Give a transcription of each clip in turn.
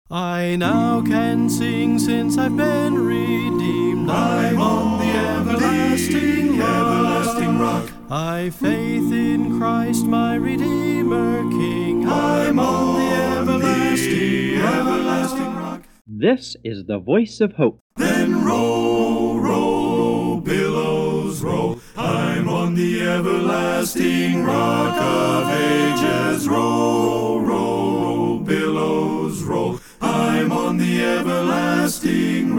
I now can sing since I've been redeemed. I'm on the everlasting rock. I've faith in Christ my Redeemer King. I'm on the everlasting rock. This is the Voice of Hope. Then roll, roll, billows roll. I'm on the everlasting rock of ages. Roll, roll, billows roll. I'm on the everlasting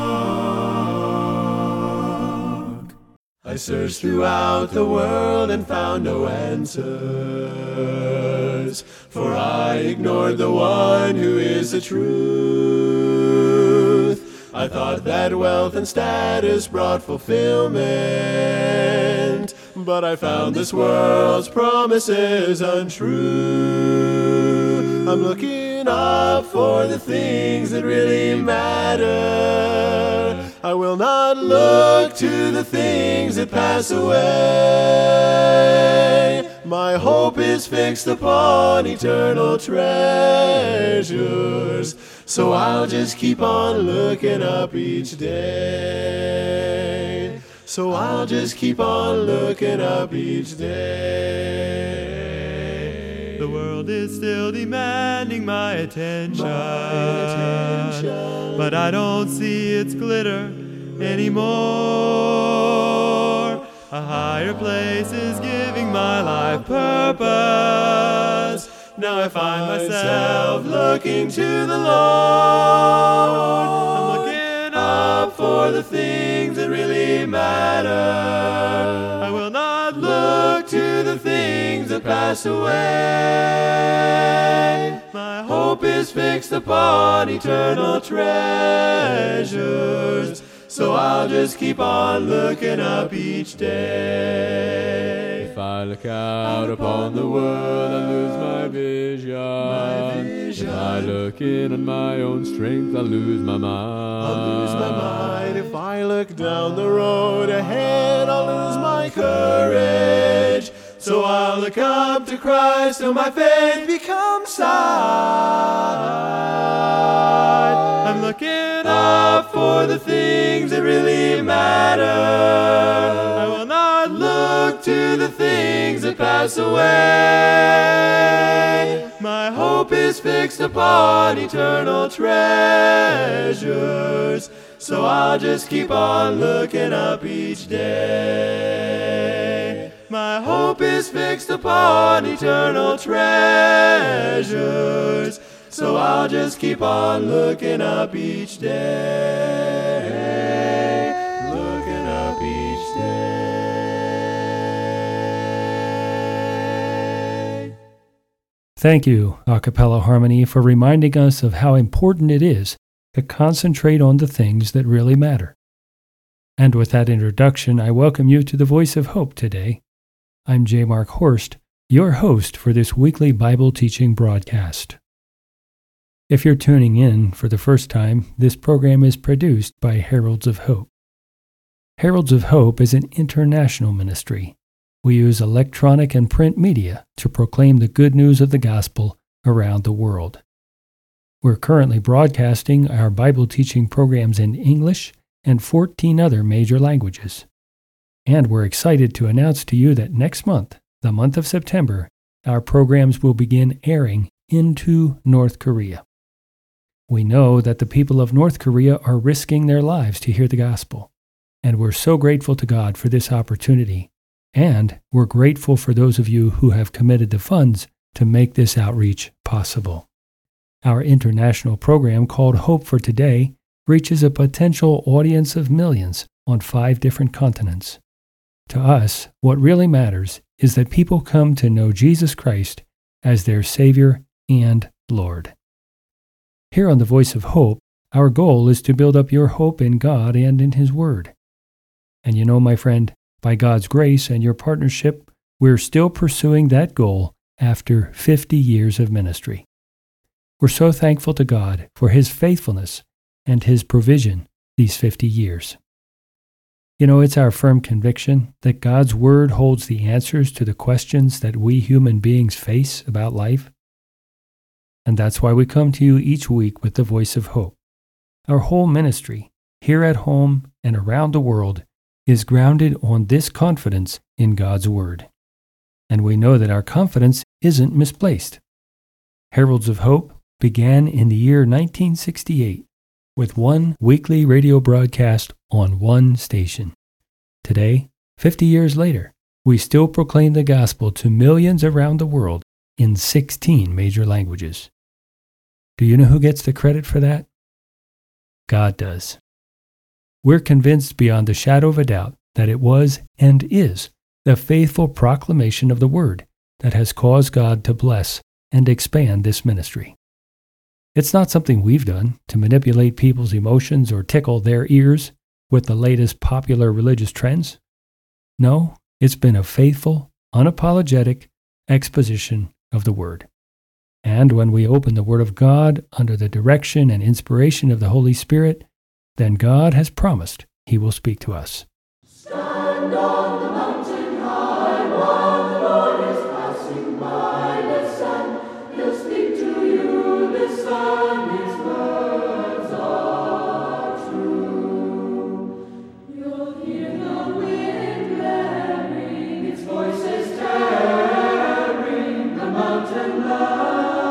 rock. I searched throughout the world and found no answers, for I ignored the one who is the truth. I thought that wealth and status brought fulfillment, but I found this world's promises untrue. I'm looking up for the things that really matter. I will not look to the things that pass away. My hope is fixed upon eternal treasures, so I'll just keep on looking up each day. So I'll just keep on looking up each day. The world is still demanding my attention, but I don't see its glitter anymore. A higher place is giving my life purpose. Now I find myself looking to the Lord. I'm looking up for the things that really matter. I will not look to the things that pass away. My hope is fixed upon eternal treasures, so I'll just keep on looking up each day. If I look out upon the world, I lose my vision. If I look in on my own strength, I'll lose my mind. If I look down the road ahead, I'll lose my courage. So I'll look up to Christ till my faith becomes sight. I'm looking up for the things that really matter. I will not look to the things that pass away. My hope is fixed upon eternal treasures, so I'll just keep on looking up each day. My hope is fixed upon eternal treasures, so I'll just keep on looking up each day. Looking up each day. Thank you, Acapella Harmony, for reminding us of how important it is to concentrate on the things that really matter. And with that introduction, I welcome you to the Voice of Hope today. I'm J. Mark Horst, your host for this weekly Bible teaching broadcast. If you're tuning in for the first time, this program is produced by Heralds of Hope. Heralds of Hope is an international ministry. We use electronic and print media to proclaim the good news of the gospel around the world. We're currently broadcasting our Bible teaching programs in English and 14 other major languages. And we're excited to announce to you that next month, the month of September, our programs will begin airing into North Korea. We know that the people of North Korea are risking their lives to hear the gospel, and we're so grateful to God for this opportunity. And we're grateful for those of you who have committed the funds to make this outreach possible. Our international program called Hope for Today reaches a potential audience of millions on 5 different continents. To us, what really matters is that people come to know Jesus Christ as their Savior and Lord. Here on the Voice of Hope, our goal is to build up your hope in God and in His Word. And you know, my friend, by God's grace and your partnership, we're still pursuing that goal after 50 years of ministry. We're so thankful to God for His faithfulness and His provision these 50 years. You know, it's our firm conviction that God's Word holds the answers to the questions that we human beings face about life. And that's why we come to you each week with the Voice of Hope. Our whole ministry, here at home and around the world, is grounded on this confidence in God's Word. And we know that our confidence isn't misplaced. Heralds of Hope began in the year 1968 with one weekly radio broadcast on one station. Today, 50 years later, we still proclaim the gospel to millions around the world in 16 major languages. Do you know who gets the credit for that? God does. We're convinced beyond the shadow of a doubt that it was and is the faithful proclamation of the Word that has caused God to bless and expand this ministry. It's not something we've done to manipulate people's emotions or tickle their ears with the latest popular religious trends. No, it's been a faithful, unapologetic exposition of the Word. And when we open the Word of God under the direction and inspiration of the Holy Spirit, then God has promised He will speak to us. Stand on the mountain high while the Lord is passing by. Listen, He'll speak to you. Listen, His words are true. You'll hear the wind blaring, its voice is tearing the mountain low.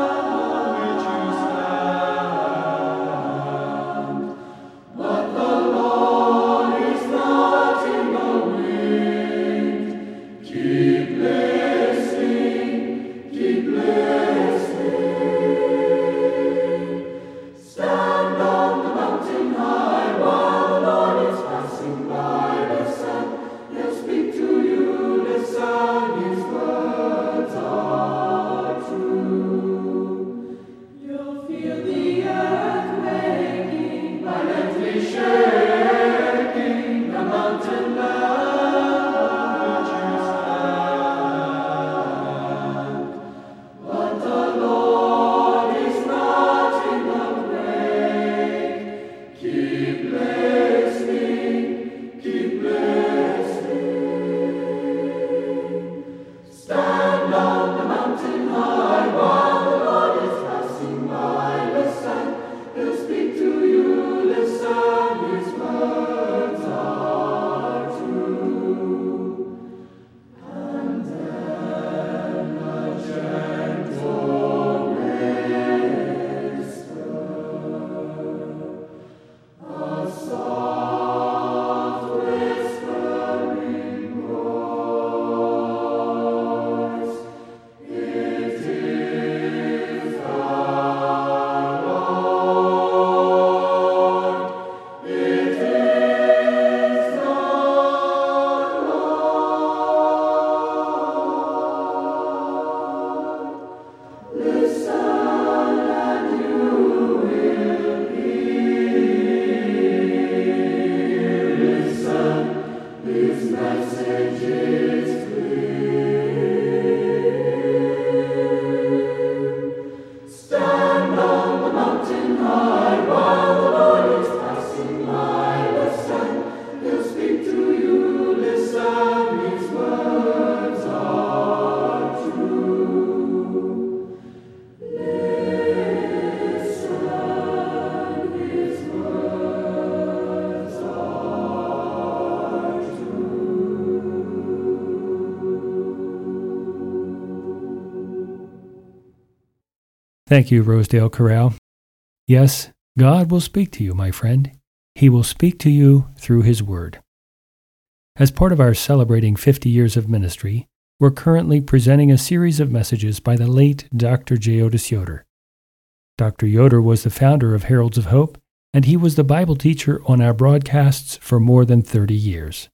Thank you, Rosedale Corral. Yes, God will speak to you, my friend. He will speak to you through His Word. As part of our celebrating 50 years of ministry, we're currently presenting a series of messages by the late Dr. J. Otis Yoder. Dr. Yoder was the founder of Heralds of Hope, and he was the Bible teacher on our broadcasts for more than 30 years.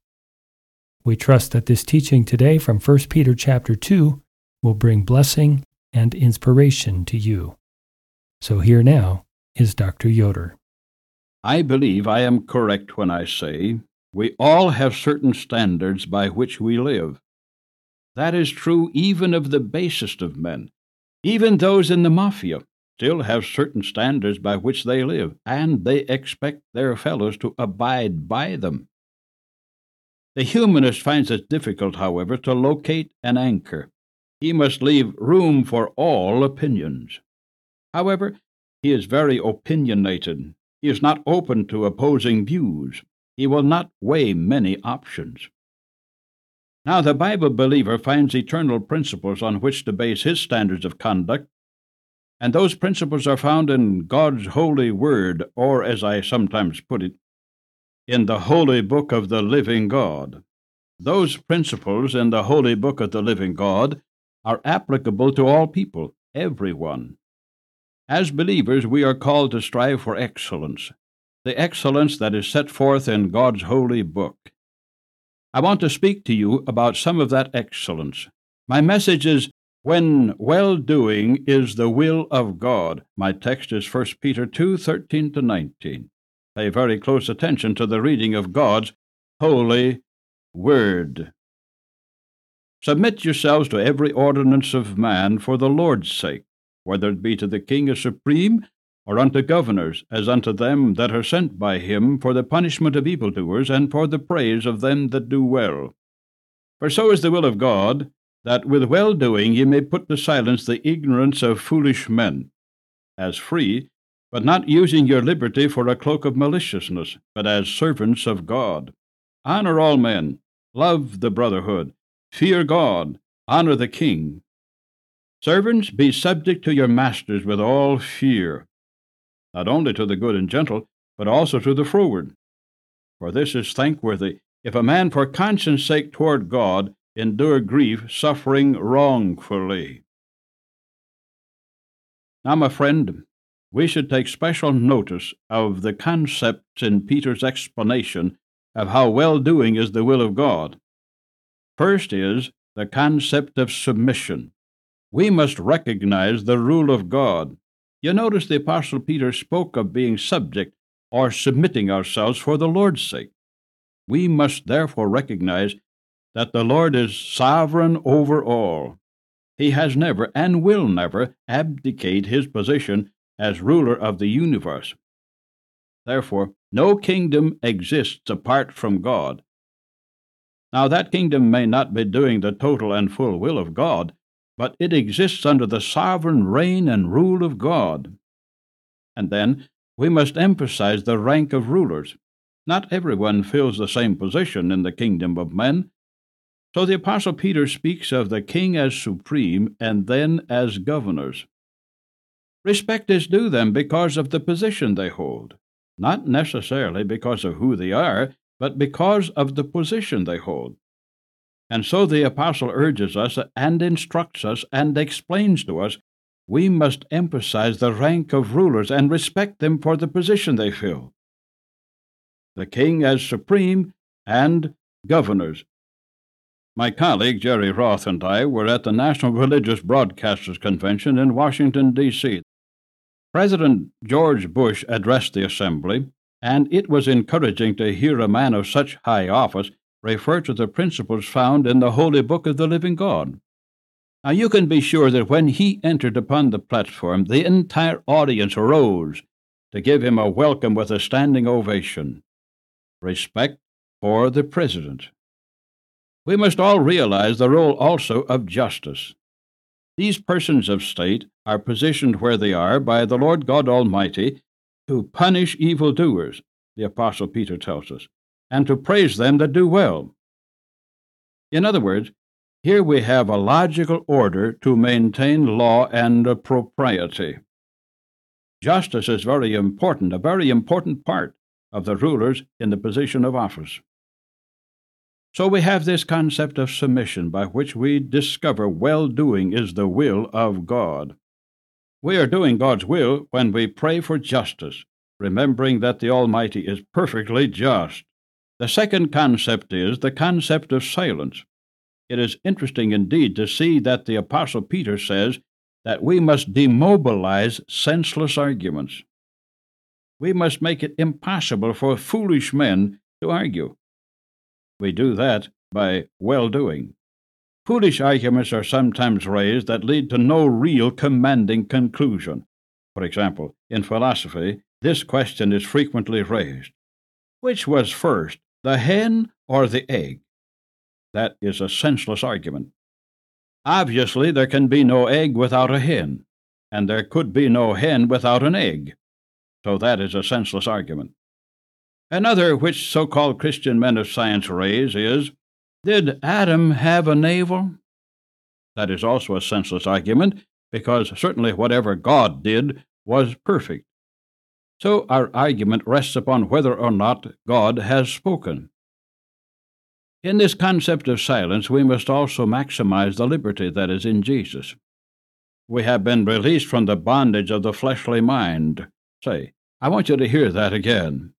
We trust that this teaching today from 1 Peter chapter 2 will bring blessing and inspiration to you. So here now is Dr. Yoder. I believe I am correct when I say we all have certain standards by which we live. That is true even of the basest of men. Even those in the mafia still have certain standards by which they live, and they expect their fellows to abide by them. The humanist finds it difficult, however, to locate an anchor. He must leave room for all opinions. However, he is very opinionated. He is not open to opposing views. He will not weigh many options. Now, the Bible believer finds eternal principles on which to base his standards of conduct, and those principles are found in God's holy word, or, as I sometimes put it, in the holy book of the living God. Those principles in the holy book of the living God are applicable to all people, everyone. As believers, we are called to strive for excellence, the excellence that is set forth in God's holy book. I want to speak to you about some of that excellence. My message is, when well-doing is the will of God. My text is 1 Peter 2:13-19. Pay very close attention to the reading of God's holy word. Submit yourselves to every ordinance of man for the Lord's sake, whether it be to the king as supreme, or unto governors, as unto them that are sent by him for the punishment of evildoers, and for the praise of them that do well. For so is the will of God, that with well-doing ye may put to silence the ignorance of foolish men, as free, but not using your liberty for a cloak of maliciousness, but as servants of God. Honor all men, love the brotherhood, fear God, honor the king. Servants, be subject to your masters with all fear, not only to the good and gentle, but also to the froward. For this is thankworthy, if a man for conscience sake toward God endure grief, suffering wrongfully. Now, my friend, we should take special notice of the concepts in Peter's explanation of how well-doing is the will of God. First is the concept of submission. We must recognize the rule of God. You notice the Apostle Peter spoke of being subject or submitting ourselves for the Lord's sake. We must therefore recognize that the Lord is sovereign over all. He has never and will never abdicate his position as ruler of the universe. Therefore, no kingdom exists apart from God. Now, that kingdom may not be doing the total and full will of God, but it exists under the sovereign reign and rule of God. And then we must emphasize the rank of rulers. Not everyone fills the same position in the kingdom of men. So the Apostle Peter speaks of the king as supreme and then as governors. Respect is due them because of the position they hold, not necessarily because of who they are, but because of the position they hold. And so the apostle urges us and instructs us and explains to us we must emphasize the rank of rulers and respect them for the position they fill. The king as supreme and governors. My colleague Jerry Roth and I were at the National Religious Broadcasters Convention in Washington, D.C. President George Bush addressed the assembly, and it was encouraging to hear a man of such high office refer to the principles found in the holy book of the living God. Now, you can be sure that when he entered upon the platform, the entire audience rose to give him a welcome with a standing ovation. Respect for the president. We must all realize the role also of justice. These persons of state are positioned where they are by the Lord God Almighty to punish evildoers, the Apostle Peter tells us, and to praise them that do well. In other words, here we have a logical order to maintain law and propriety. Justice is very important, a very important part of the rulers in the position of office. So we have this concept of submission by which we discover well-doing is the will of God. We are doing God's will when we pray for justice, remembering that the Almighty is perfectly just. The second concept is the concept of silence. It is interesting indeed to see that the Apostle Peter says that we must demobilize senseless arguments. We must make it impossible for foolish men to argue. We do that by well-doing. Foolish arguments are sometimes raised that lead to no real commanding conclusion. For example, in philosophy, this question is frequently raised. Which was first, the hen or the egg? That is a senseless argument. Obviously, there can be no egg without a hen. and there could be no hen without an egg. So that is a senseless argument. Another which so-called Christian men of science raise is, did Adam have a navel? That is also a senseless argument, because certainly whatever God did was perfect. So our argument rests upon whether or not God has spoken. In this concept of silence, we must also maximize the liberty that is in Jesus. We have been released from the bondage of the fleshly mind. Say, I want you to hear that again.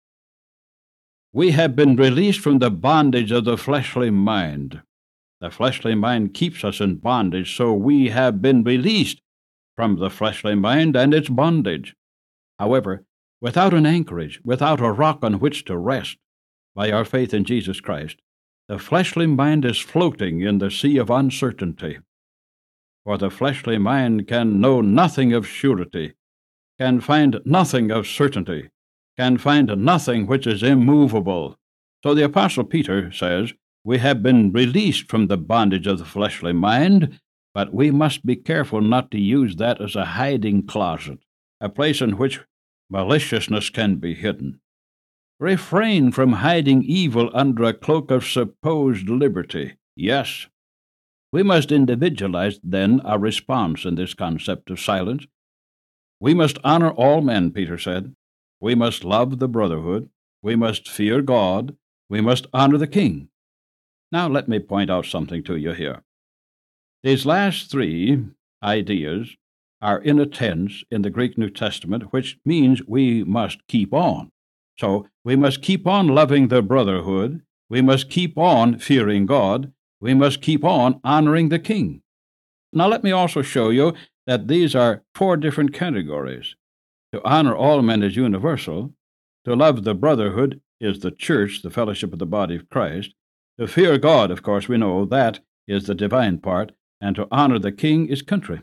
We have been released from the bondage of the fleshly mind. The fleshly mind keeps us in bondage, so we have been released from the fleshly mind and its bondage. However, without an anchorage, without a rock on which to rest, by our faith in Jesus Christ, the fleshly mind is floating in the sea of uncertainty. For the fleshly mind can know nothing of surety, can find nothing of certainty, can find nothing which is immovable. So the Apostle Peter says, we have been released from the bondage of the fleshly mind, but we must be careful not to use that as a hiding closet, a place in which maliciousness can be hidden. Refrain from hiding evil under a cloak of supposed liberty. Yes, we must individualize, then, our response in this concept of silence. We must honor all men, Peter said. We must love the brotherhood. We must fear God. We must honor the king. Now let me point out something to you here. These last three ideas are in a tense in the Greek New Testament, which means we must keep on. So we must keep on loving the brotherhood. We must keep on fearing God. We must keep on honoring the king. Now let me also show you that these are four different categories. To honor all men is universal. To love the brotherhood is the church, the fellowship of the body of Christ. To fear God, of course, we know that is the divine part, and to honor the king is country.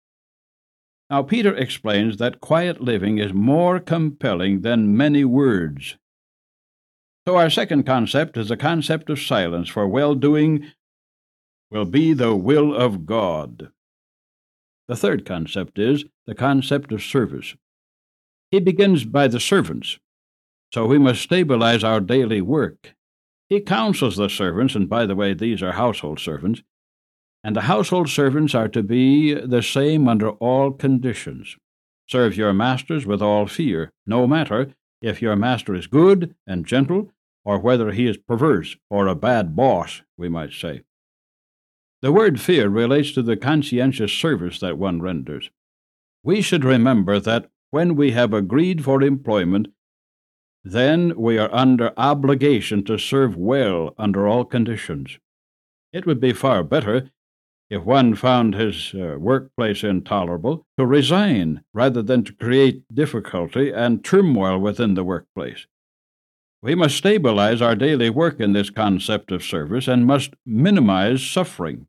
Now, Peter explains that quiet living is more compelling than many words. So our second concept is the concept of silence, for well-doing will be the will of God. The third concept is the concept of service. He begins by the servants, so we must stabilize our daily work. He counsels the servants, and by the way, these are household servants, and the household servants are to be the same under all conditions. Serve your masters with all fear, no matter if your master is good and gentle, or whether he is perverse or a bad boss, we might say. The word fear relates to the conscientious service that one renders. We should remember that when we have agreed for employment, then we are under obligation to serve well under all conditions. It would be far better if one found his workplace intolerable to resign rather than to create difficulty and turmoil within the workplace. We must stabilize our daily work in this concept of service and must minimize suffering.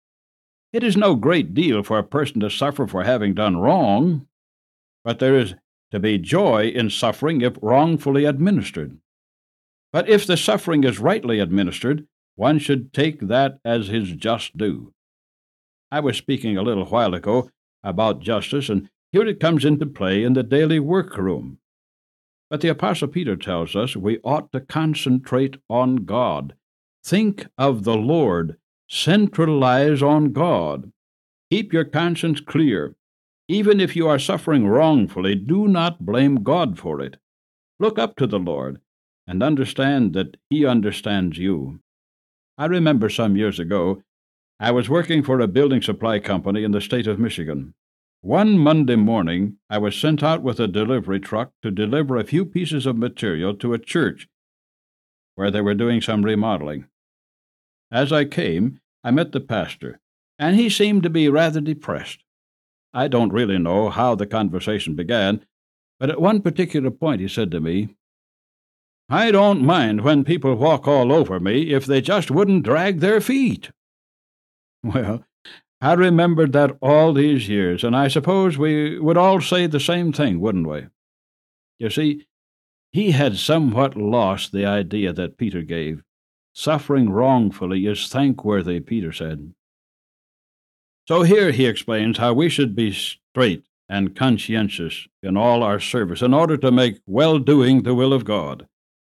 It is no great deal for a person to suffer for having done wrong, but there is to be joy in suffering if wrongfully administered. But if the suffering is rightly administered, one should take that as his just due. I was speaking a little while ago about justice, and here it comes into play in the daily workroom. But the Apostle Peter tells us we ought to concentrate on God. Think of the Lord. Centralize on God. Keep your conscience clear. Even if you are suffering wrongfully, do not blame God for it. Look up to the Lord and understand that He understands you. I remember some years ago, I was working for a building supply company in the state of Michigan. One Monday morning, I was sent out with a delivery truck to deliver a few pieces of material to a church where they were doing some remodeling. As I came, I met the pastor, and he seemed to be rather depressed. I don't really know how the conversation began, but at one particular point he said to me, "I don't mind when people walk all over me if they just wouldn't drag their feet." Well, I remembered that all these years, and I suppose we would all say the same thing, wouldn't we? You see, he had somewhat lost the idea that Peter gave. Suffering wrongfully is thankworthy, Peter said. So here he explains how we should be straight and conscientious in all our service in order to make well-doing the will of God.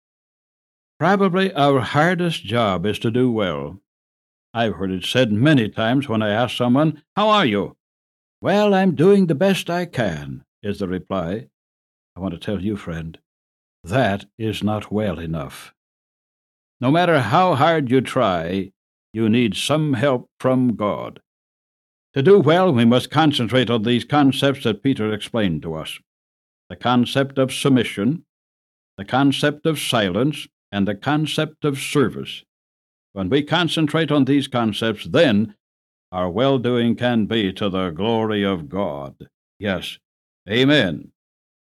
Probably our hardest job is to do well. I've heard it said many times when I ask someone, "How are you?" "Well, I'm doing the best I can," is the reply. I want to tell you, friend, that is not well enough. No matter how hard you try, you need some help from God. To do well, we must concentrate on these concepts that Peter explained to us: the concept of submission, the concept of silence, and the concept of service. When we concentrate on these concepts, then our well-doing can be to the glory of God. Yes, amen.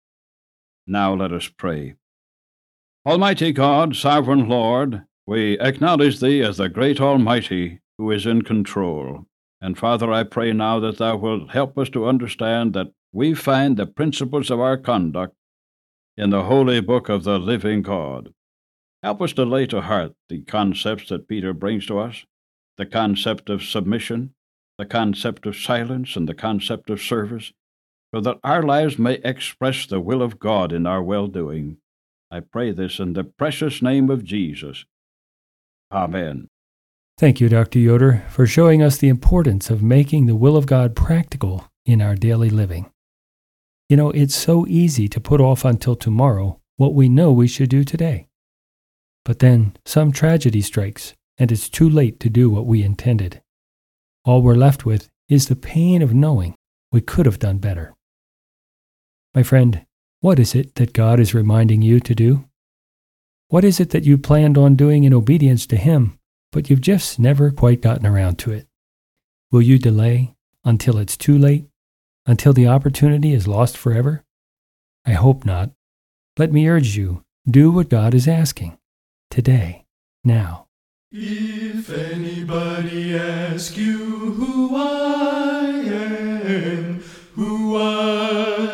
Now let us pray. Almighty God, sovereign Lord, we acknowledge Thee as the great Almighty who is in control. And Father, I pray now that Thou wilt help us to understand that we find the principles of our conduct in the holy book of the living God. Help us to lay to heart the concepts that Peter brings to us, the concept of submission, the concept of silence, and the concept of service, so that our lives may express the will of God in our well-doing. I pray this in the precious name of Jesus. Amen. Thank you, Dr. Yoder, for showing us the importance of making the will of God practical in our daily living. You know, it's so easy to put off until tomorrow what we know we should do today. But then some tragedy strikes, and it's too late to do what we intended. All we're left with is the pain of knowing we could have done better. My friend, what is it that God is reminding you to do? What is it that you planned on doing in obedience to Him, but you've just never quite gotten around to it? Will you delay until it's too late? Until the opportunity is lost forever? I hope not. Let me urge you, do what God is asking. Today, now. If anybody asks you who I am, who I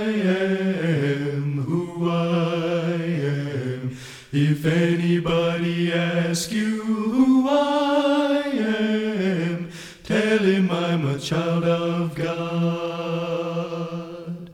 am, who I am, if anybody asks you who I am, tell him I'm a child of God.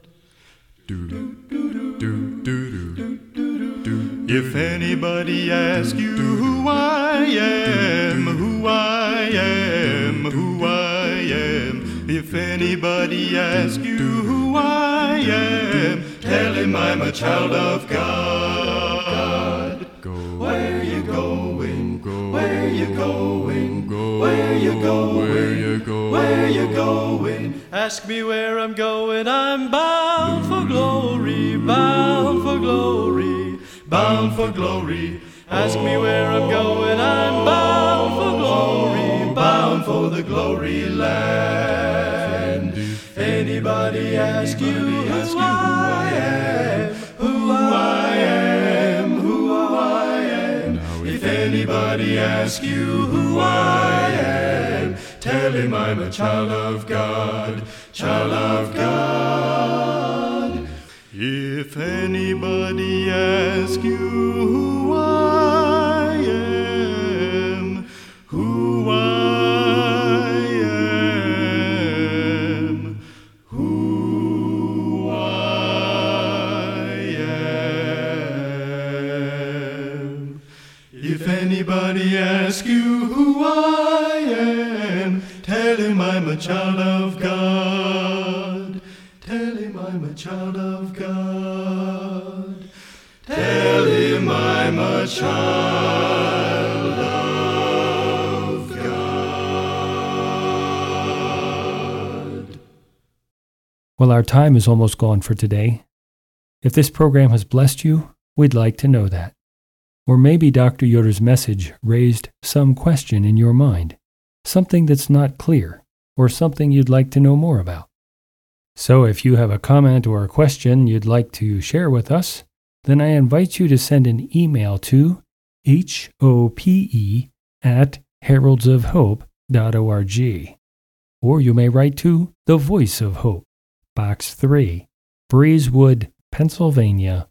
If anybody asks you who I am, who I am, who I am, if anybody asks you who I am, tell him I'm a child of God. Where you going? Where you going? Where you going? Where you going? Ask me where I'm going. I'm bound for glory, bound for glory, bound for glory. Ask me where I'm going. I'm bound for glory, bound for the glory land. If anybody asks you who I am, who I am, who I am. If anybody asks you who I am, tell him I'm a child of God, child of God. If anybody asks you who I am, who I am, who I am. If anybody asks you who I am, tell him I'm a child of God. Tell him I'm a child of God. Tell him I'm a child of God. Well, our time is almost gone for today. If this program has blessed you, we'd like to know that. Or maybe Dr. Yoder's message raised some question in your mind, something that's not clear, or something you'd like to know more about. So if you have a comment or a question you'd like to share with us, then I invite you to send an email to hope@heraldsofhope.org. Or you may write to The Voice of Hope, Box 3, Breezewood, Pennsylvania,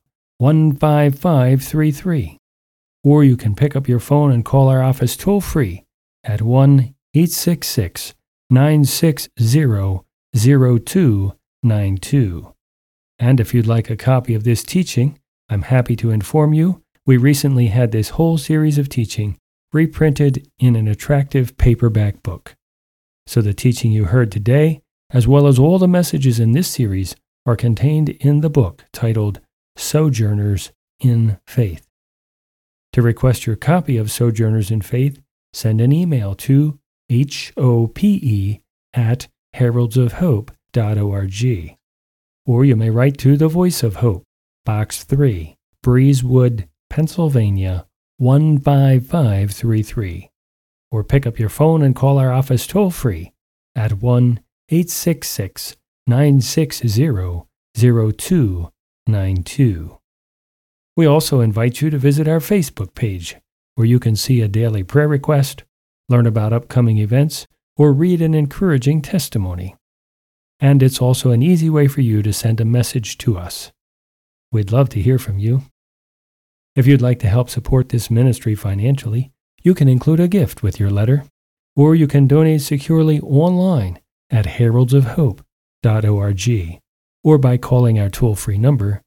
15533. Or you can pick up your phone and call our office toll-free at 1-866-960-0200. 0292. And if you'd like a copy of this teaching, I'm happy to inform you we recently had this whole series of teaching reprinted in an attractive paperback book. So the teaching you heard today, as well as all the messages in this series, are contained in the book titled Sojourners in Faith. To request your copy of Sojourners in Faith, send an email to hope@heraldsofhope.org. Or you may write to The Voice of Hope, Box 3, Breezewood, Pennsylvania 15533. Or pick up your phone and call our office toll-free at 1-866-960-0292. We also invite you to visit our Facebook page, where you can see a daily prayer request, learn about upcoming events, or read an encouraging testimony. And it's also an easy way for you to send a message to us. We'd love to hear from you. If you'd like to help support this ministry financially, you can include a gift with your letter, or you can donate securely online at heraldsofhope.org, or by calling our toll-free number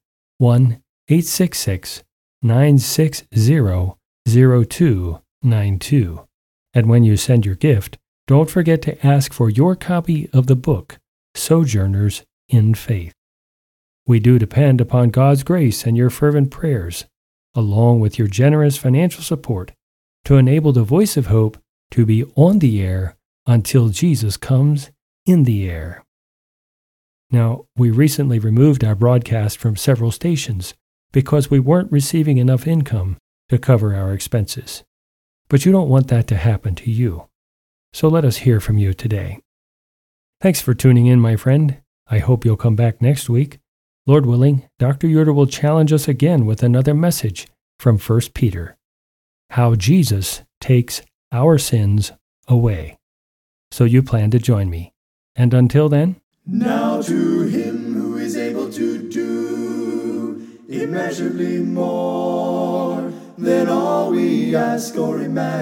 1-866-960-0292. And when you send your gift, don't forget to ask for your copy of the book, Sojourners in Faith. We do depend upon God's grace and your fervent prayers, along with your generous financial support, to enable the Voice of Hope to be on the air until Jesus comes in the air. Now, we recently removed our broadcast from several stations because we weren't receiving enough income to cover our expenses. But you don't want that to happen to you. So let us hear from you today. Thanks for tuning in, my friend. I hope you'll come back next week. Lord willing, Dr. Yoder will challenge us again with another message from 1 Peter, how Jesus takes our sins away. So you plan to join me. And until then, Now to him who is able to do immeasurably more than all we ask or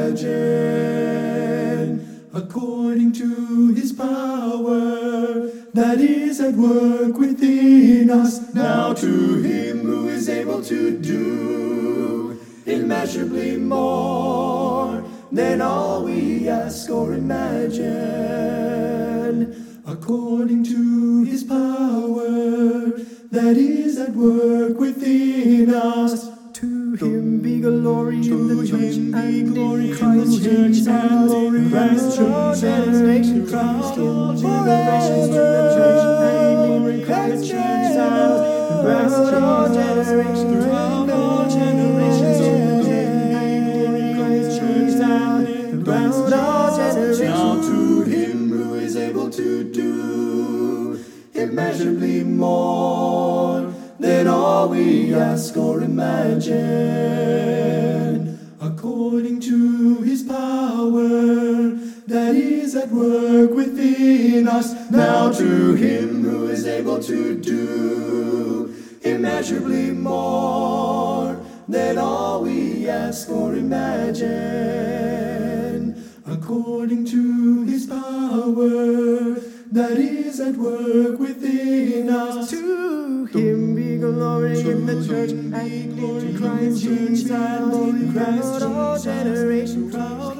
imagine, according to his power that is at work within us. Now to him who is able to do immeasurably more than all we ask or imagine, according to his power that is at work within us. To him be glory in the church and in Christ Jesus, glory Christ generation Christ in generations to the church and in Christ Jesus, Christ generation throughout all generations to glory Christ Jesus, throughout all generations. Now to him who is able to do immeasurably more than all we ask or imagine, according to his power that is at work within us. Now to him who is able to do immeasurably more than all we ask or imagine, according to his power that is at work within us. To him be glory in the church and in Christ Jesus, glory Christ all generations.